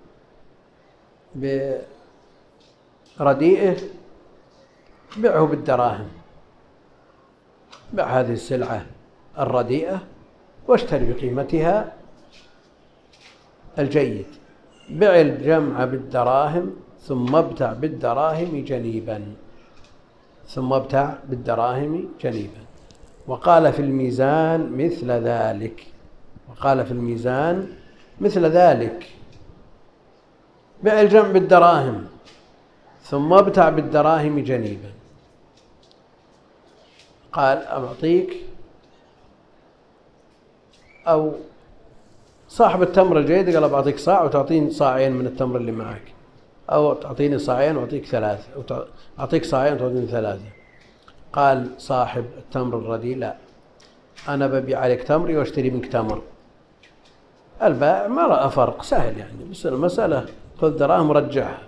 برديئه، بيعه بالدراهم، بيع هذه السلعة الرديئة واشتري بقيمتها الجيد. بيع الجمع بالدراهم ثم ابتع بالدراهم جنيبا، ثم ابتع بالدراهم جنيبا. وقال في الميزان مثل ذلك، وقال في الميزان مثل ذلك. بيع الجمع بالدراهم ثم ابتع بالدراهم جنيبا. قال أعطيك، أو صاحب التمر الجيد قال بعطيك صاع وتعطيني صاعين من التمر اللي معك، أو تعطيني صاعين وأعطيك ثلاثة، أو أعطيك صاعين وتعطيني ثلاثة. قال صاحب التمر الرديء لا، أنا ببيع عليك تمري واشتري منك تمر. البائع ما رأى فرق، سهل يعني، بس المسألة خذ دراهم رجعها.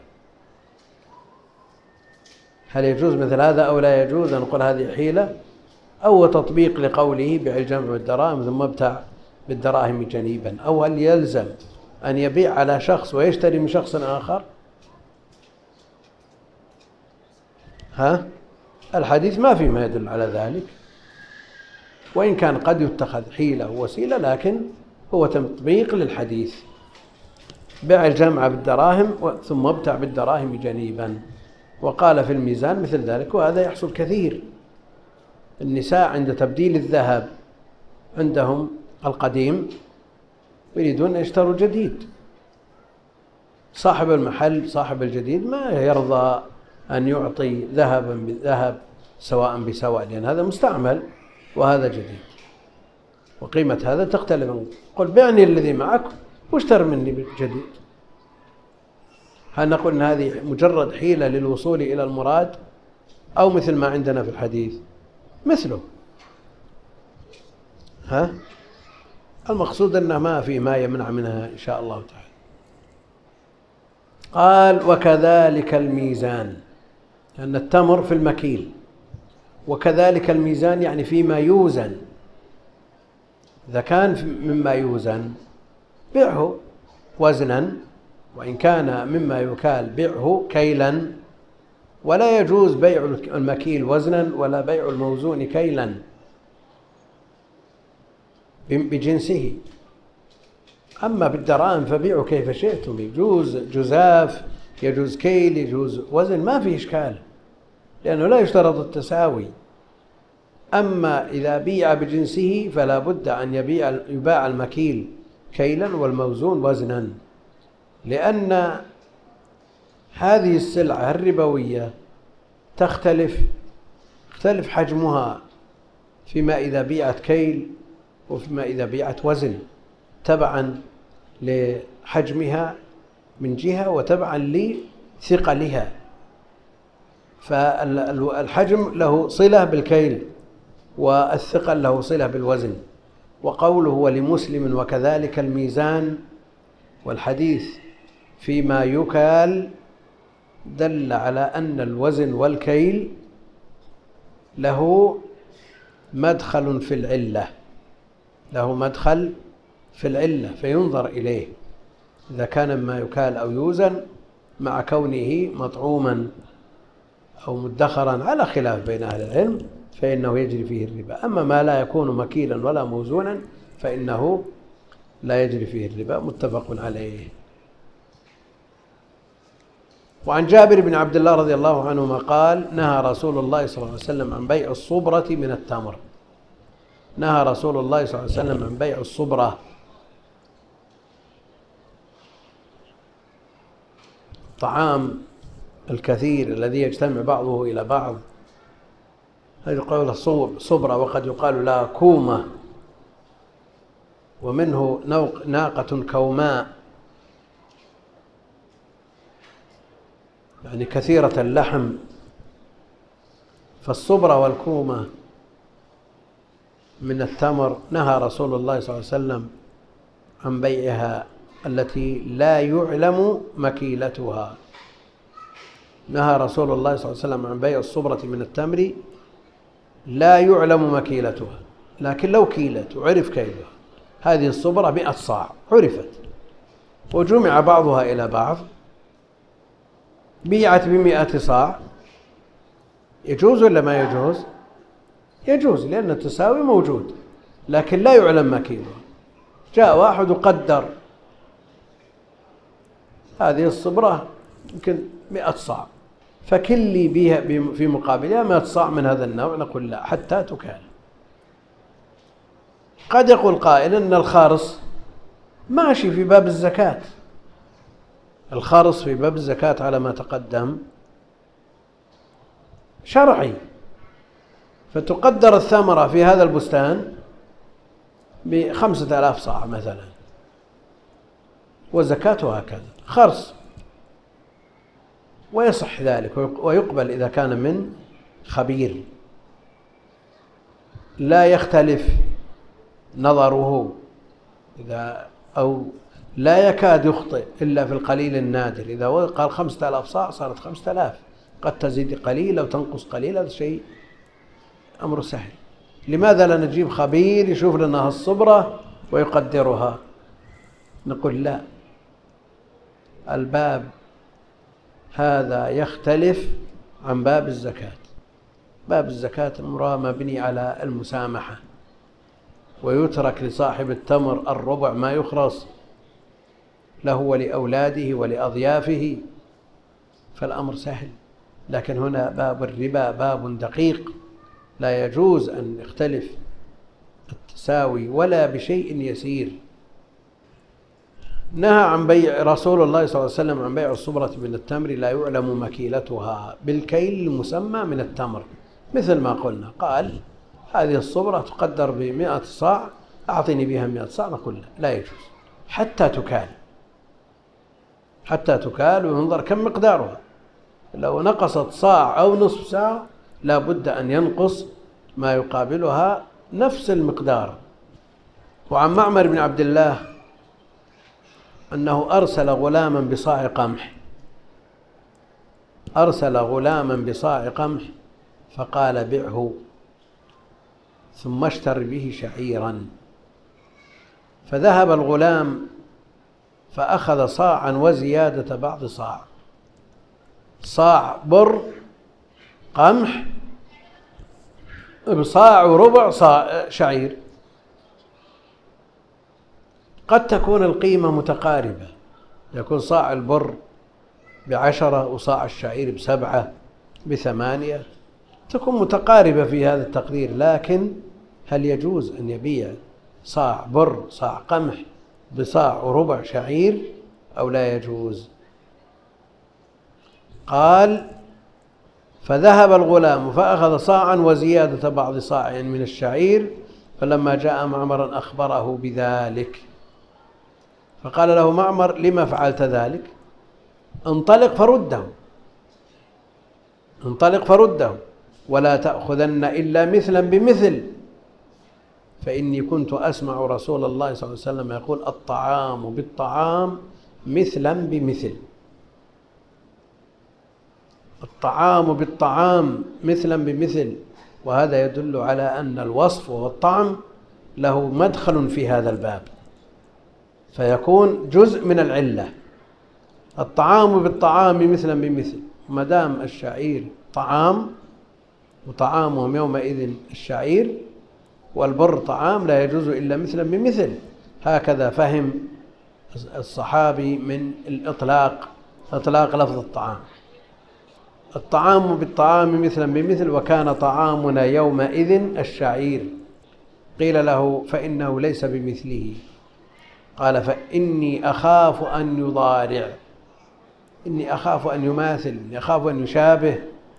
هل يجوز مثل هذا أو لا يجوز؟ نقول هذه حيلة أو تطبيق لقوله بيع الجمع بالدراهم ثم ابتع بالدراهم جنيبا. أو هل يلزم أن يبيع على شخص ويشتري من شخص آخر؟ ها؟ الحديث ما في ما يدل على ذلك، وإن كان قد يتخذ حيلة ووسيلة، لكن هو تطبيق للحديث. بيع الجمع بالدراهم ثم ابتع بالدراهم جنيبا. وقال في الميزان مثل ذلك. وهذا يحصل كثير. النساء عند تبديل الذهب عندهم القديم يريدون أن يشتروا جديد، صاحب المحل صاحب الجديد ما يرضى أن يعطي ذهبا بالذهب سواء بسواء، لأن هذا مستعمل وهذا جديد، وقيمة هذا تختلف. قل بعني الذي معك واشتر مني بالجديد. هل نقول أن هذه مجرد حيلة للوصول إلى المراد، أو مثل ما عندنا في الحديث مثله؟ ها؟ المقصود أنه ما في ما يمنع منها إن شاء الله تعالى. قال وكذلك الميزان، لأن التمر في المكيل، وكذلك الميزان يعني فيما يوزن. إذا كان مما يوزن بيعه وزنا، وإن كان مما يكال بيعه كيلا. ولا يجوز بيع المكيل وزنا ولا بيع الموزون كيلا بجنسه. أما بالدراهم فبيعوا كيف شئتم، يجوز جزاف يجوز كيل يجوز وزن، ما في إشكال، لأنه لا يشترط التساوي. أما إذا بيع بجنسه فلا بد أن يبيع يباع المكيل كيلا والموزون وزنا، لأن هذه السلعة الربوية تختلف يختلف حجمها فيما إذا بيعت كيل وفيما إذا بيعت وزن، تبعا لحجمها من جهة وتبعا لثقلها. فالحجم له صلة بالكيل والثقل له صلة بالوزن. وقوله ولمسلم وكذلك الميزان، والحديث فيما يكال دل على أن الوزن والكيل له مدخل في العلة له مدخل في العلة فينظر إليه إذا كان مما يكال أو يوزن مع كونه مطعوما أو مدخرا على خلاف بين أهل العلم فإنه يجري فيه الربا. أما ما لا يكون مكيلا ولا موزونا فإنه لا يجري فيه الربا، متفق عليه. وعن جابر بن عبد الله رضي الله عنهما قال نهى رسول الله صلى الله عليه وسلم عن بيع الصبرة من التمر. نهى رسول الله صلى الله عليه وسلم عن بيع الصبرة، الطعام الكثير الذي يجتمع بعضه إلى بعض، هذا يقال صبرة، وقد يقال لها كومة، ومنه ناقة كوماء يعني كثيرة اللحم. فالصبرة والكومة من التمر نهى رسول الله صلى الله عليه وسلم عن بيعها التي لا يعلم مكيلتها. نهى رسول الله صلى الله عليه وسلم عن بيع الصبرة من التمر لا يعلم مكيلتها، لكن لو كيلت وعرف كيلها، هذه الصبرة مئة صاع عرفت وجمع بعضها إلى بعض بيعت بمئة صاع، يجوز ولا ما يجوز؟ يجوز، لأن التساوي موجود، لكن لا يعلم مكيلها. جاء واحد وقدر هذه الصبرة يمكن مئة صاع، فكل لي بها في مقابلها مئة صاع من هذا النوع، نقول لا حتى تكال. قد يقول قائل أن الخارص ماشي في باب الزكاة، الخارص في باب الزكاة على ما تقدم شرعي، فتقدر الثمرة في هذا البستان بخمسة آلاف صاع مثلا، وزكاته هكذا خرص، ويصح ذلك ويقبل إذا كان من خبير لا يختلف نظره إذا أو لا يكاد يخطئ إلا في القليل النادر. إذا قال خمسة آلاف صاع صارت خمسة آلاف، قد تزيد قليل أو تنقص قليل، هذا شيء أمر سهل. لماذا لا نجيب خبير يشوف لنا الصبرة ويقدرها؟ نقول لا، الباب هذا يختلف عن باب الزكاة. باب الزكاة أمرها مبني على المسامحة، ويترك لصاحب التمر الربع ما يخرص له ولأولاده ولأضيافه، فالأمر سهل. لكن هنا باب الربا باب دقيق، لا يجوز أن يختلف التساوي ولا بشيء يسير. نهى عن بيع رسول الله صلى الله عليه وسلم عن بيع الصبرة من التمر لا يعلم مكيلتها بالكيل المسمى من التمر، مثل ما قلنا، قال هذه الصبرة تقدر بمئة صاع، أعطني بها مئة صاع، نقول لا, لا يجوز حتى تكال، حتى تكال وينظر كم مقدارها. لو نقصت صاع أو نصف ساعة لا بد أن ينقص ما يقابلها نفس المقدار. وعن معمر بن عبد الله أنه أرسل غلاما بصاع قمح أرسل غلاما بصاع قمح فقال بعه ثم اشتر به شعيرا، فذهب الغلام فأخذ صاعا وزيادة بعض صاع، صاع بر قمح بصاع وربع صاع شعير، قد تكون القيمة متقاربة، يكون صاع البر بعشرة، وصاع الشعير بسبعة، بثمانية، تكون متقاربة في هذا التقدير. لكن هل يجوز أن يبيع صاع بر، صاع قمح، بصاع وربع شعير أو لا يجوز؟ قال: فذهب الغلام فأخذ صاعا وزيادة بعض صاع من الشعير، فلما جاء معمر أخبره بذلك، فقال له معمر: لما فعلت ذلك؟ انطلق فرده، انطلق فرده، ولا تأخذن إلا مثلا بمثل، فإني كنت أسمع رسول الله صلى الله عليه وسلم يقول: الطعام بالطعام مثلا بمثل. الطعام بالطعام مثلا بمثل، وهذا يدل على أن الوصف والطعم له مدخل في هذا الباب، فيكون جزء من العلة. الطعام بالطعام مثلا بمثل، ما دام الشعير طعام وطعامهم يومئذ الشعير، والبر طعام، لا يجوز إلا مثلا بمثل. هكذا فهم الصحابي من الإطلاق، إطلاق لفظ الطعام. الطعام بالطعام مثلا بمثل، وكان طعامنا يومئذ الشعير. قيل له: فإنه ليس بمثله. قال: فإني أخاف أن يضارع، إني أخاف أن يماثل، إني أخاف أن يشابه.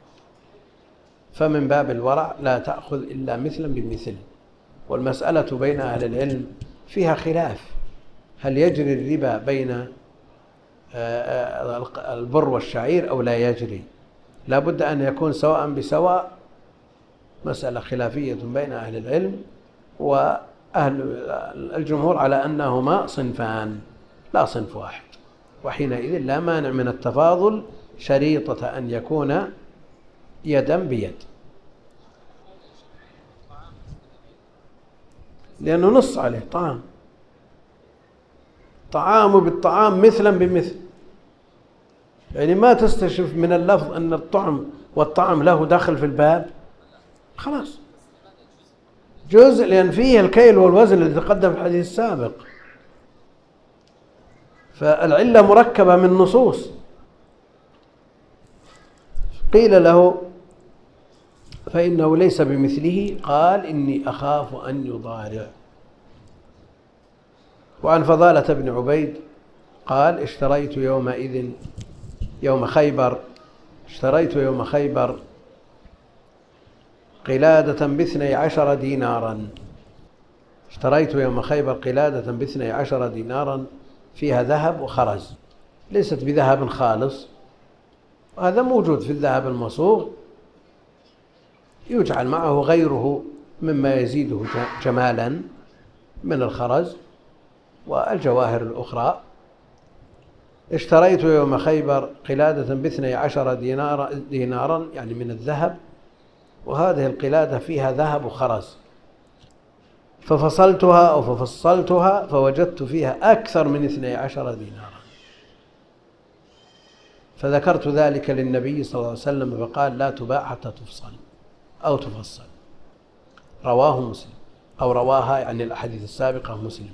فمن باب الورع لا تأخذ إلا مثلا بمثل. والمسألة بين أهل العلم فيها خلاف، هل يجري الربا بين البر والشعير أو لا يجري؟ لا بد أن يكون سواء بسواء، مسألة خلافية بين أهل العلم، وأهل الجمهور على أنهما صنفان لا صنف واحد، وحينئذ لا مانع من التفاضل شريطة أن يكون يدا بيد، لأنه نص عليه طعام، طعام بالطعام مثلا بمثل، يعني ما تستشف من اللفظ أن الطعم والطعم له دخل في الباب، خلاص جزء، لأن فيه الكيل والوزن الذي تقدم في الحديث السابق. فالعلة مركبة من نصوص. قيل له: فإنه ليس بمثله. قال: إني أخاف أن يضارع. وعن فضالة بن عبيد قال: اشتريت يومئذ يوم خيبر اشتريت يوم خيبر قلادة باثني عشر دينارا اشتريت يوم خيبر قلادة باثني عشر دينارا فيها ذهب وخرز، ليست بذهب خالص، وهذا موجود في الذهب المصوغ، يجعل معه غيره مما يزيده جمالا من الخرز والجواهر الأخرى. اشتريت يوم خيبر قلادة باثني عشر دينارا, دينارا يعني من الذهب، وهذه القلادة فيها ذهب وخرز، ففصلتها أو ففصلتها فوجدت فيها أكثر من اثني عشر دينارا، فذكرت ذلك للنبي صلى الله عليه وسلم فقال: لا تباع حتى تفصل أو تفصل. رواه مسلم، أو رواها يعني الأحاديث السابقة مسلم.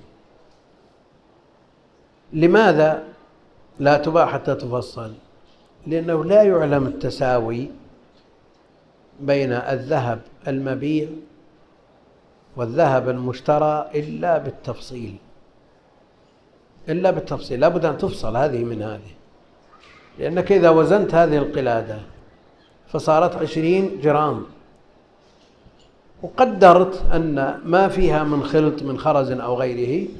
لماذا لا تباع حتى تفصل؟ لأنه لا يعلم التساوي بين الذهب المبيع والذهب المشترى إلا بالتفصيل، إلا بالتفصيل، لا بد أن تفصل هذه من هذه، لأنك إذا وزنت هذه القلادة فصارت عشرين جرام، وقدرت أن ما فيها من خلط من خرز أو غيره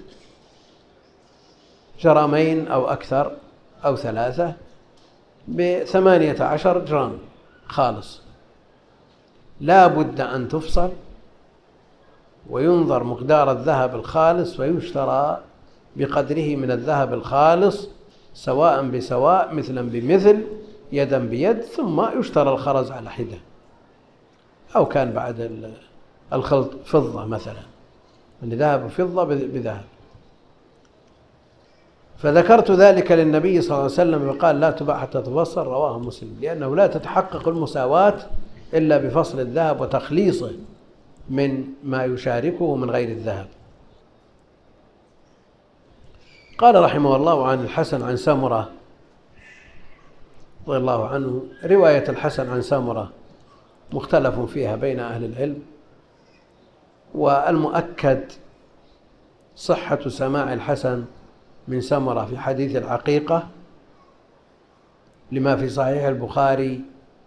جرامين أو أكثر أو ثلاثة بثمانية عشر جرام خالص، لا بد أن تفصل وينظر مقدار الذهب الخالص ويشترى بقدره من الذهب الخالص سواء بسواء مثلا بمثل يدا بيد، ثم يشترى الخرز على حدة، أو كان بعد الخلط فضة مثلا، من ذهب وفضة بذهب. فذكرت ذلك للنبي صلى الله عليه وسلم وقال: لا تباع حتى تفصل. رواه مسلم، لأنه لا تتحقق المساواة إلا بفصل الذهب وتخليصه من ما يشاركه من غير الذهب. قال رحمه الله عن الحسن عن سمرة رضي الله عنه. رواية الحسن عن سمرة مختلف فيها بين أهل العلم، والمؤكد صحة سماع الحسن من سمرة في حديث العقيقة لما في صحيح البخاري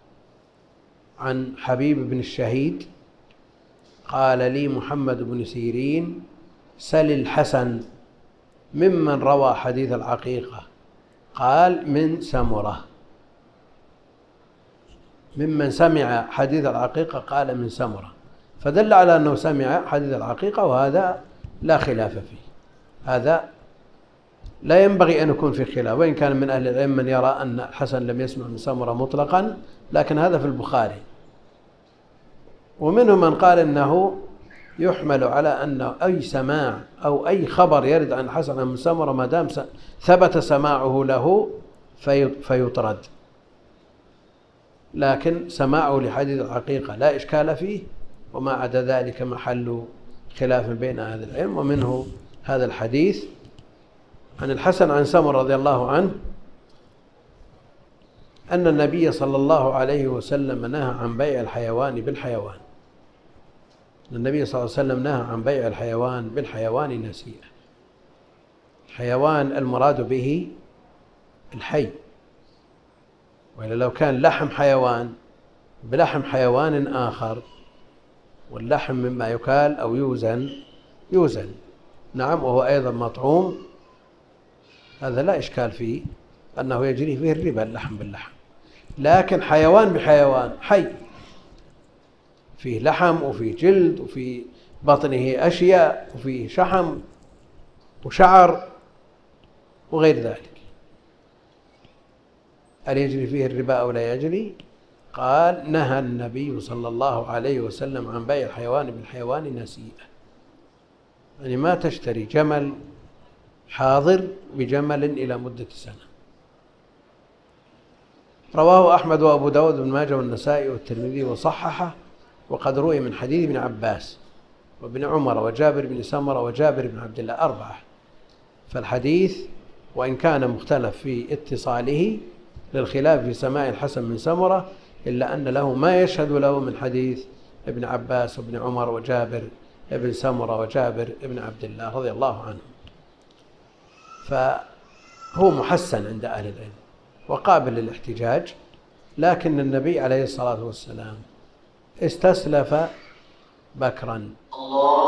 عن حبيب بن الشهيد قال لي محمد بن سيرين: سل الحسن ممن روى حديث العقيقة، قال: من سمرة. ممن سمع حديث العقيقة قال: من سمرة، فدل على أنه سمع حديث العقيقة، وهذا لا خلاف فيه. هذا لا ينبغي أن يكون في خلاف، وإن كان من أهل العلم من يرى أن الحسن لم يسمع من سمرة مطلقا، لكن هذا في البخاري. ومنهم من قال إنه يحمل على أن أي سماع أو أي خبر يرد عن الحسن من سمرة ما دام ثبت سماعه له فيطرد، لكن سماعه لحديث العقيقة لا إشكال فيه، وما عدا ذلك محل خلاف بين أهل العلم. ومنه هذا الحديث عن الحسن عن سمرة رضي الله عنه أن النبي صلى الله عليه وسلم نهى عن بيع الحيوان بالحيوان. النبي صلى الله عليه وسلم نهى عن بيع الحيوان بالحيوان نسيئة. الحيوان المراد به الحي، وإلا لو كان لحم حيوان بلحم حيوان آخر، واللحم مما يكال أو يوزن يوزن نعم، وهو أيضا مطعوم، هذا لا إشكال فيه أنه يجري فيه الربا اللحم باللحم. لكن حيوان بحيوان حي، فيه لحم وفيه جلد وفي بطنه أشياء وفيه شحم وشعر وغير ذلك، هل يجري فيه الربا أو لا يجري؟ قال: نهى النبي صلى الله عليه وسلم عن بيع الحيوان بالحيوان نسيئة، يعني ما تشتري جمل حاضر بجمل إلى مدة سنة. رواه أحمد وأبو داود بن ماجه والنسائي والترمذي وصححه، وقد روي من حديث ابن عباس وابن عمر وجابر بن سمرة وجابر بن عبد الله أربعة. فالحديث وإن كان مختلف في اتصاله للخلاف في سماع الحسن من سمرة، إلا أن له ما يشهد له من حديث ابن عباس وابن عمر وجابر ابن سمرة وجابر ابن عبد الله رضي الله عنهم. فهو محسن عند أهل العلم وقابل للاحتجاج، لكن النبي عليه الصلاة والسلام استسلف بكرا